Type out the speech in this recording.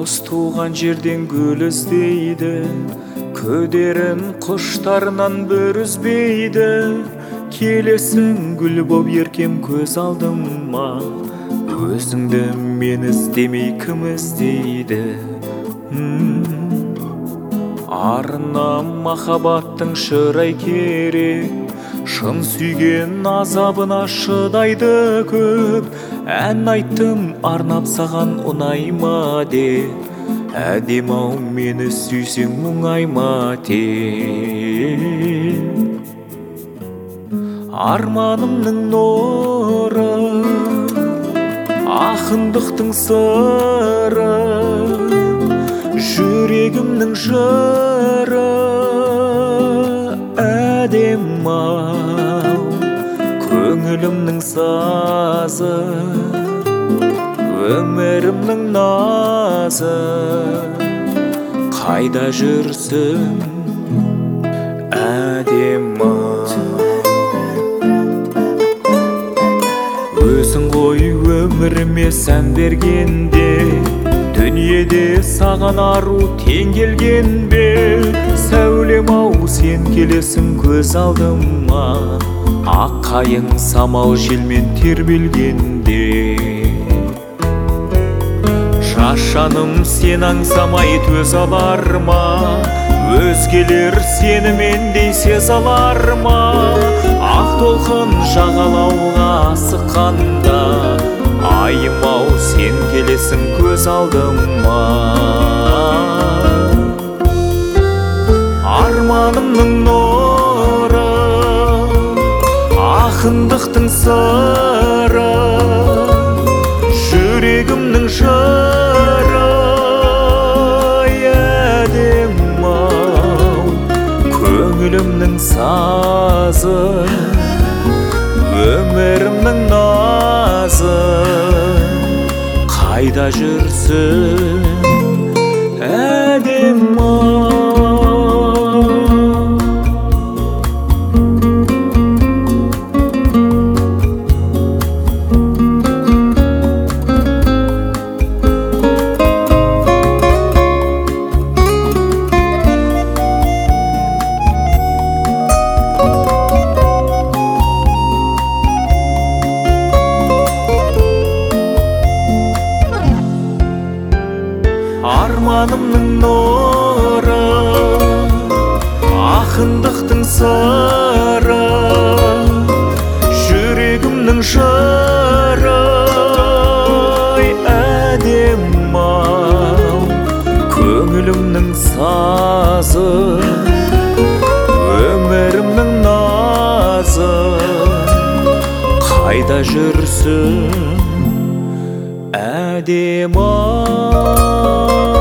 Дос туған жерден гүл іздейді, көдерін құштарынан бір үзбейді. Келесің гүл боп еркем көз алдыма, өзіңді мен іздемей кім іздейді? Арына махаббаттың шырай керек, шын сүйген азабына шыдайды көп. Ән айттым арнап саған ұнайма деп, әдем-ау мені сүйсең мұңайма деп. Арманымның нұры, ақындықтың сыры, жүрегімнің жыры, әдем-ау көңілімнің сазы, өмірімнің назы. Қайда жүрсің, әдем-ау? Өзің ғой өміріме сән бергенде, дүниеде саған ару тең келген бе? Сәулем-ау сен келесің көз алдыма, ақ қайың самал желмен тербелгенде. Шашаным сен аңсамай төз алар ма? Өзгелер сені мендей сез алар ма? Ақ толқын жағалауға асыққанда, айым-ау сен келесің көз алдыма. Арманымның нұры, ақындықтың сыры, жүрегімнің жыры, әдем-ау көңілімнің сазы, өмірімнің назы. Қайда жүрсің, әдем-ау? Арманымның нұры, ақындықтың сыры, жүрегімнің жыры, әдем-ау көңілімнің сазы, өмірімнің назы. Қайда жүрсің, әдем-ау?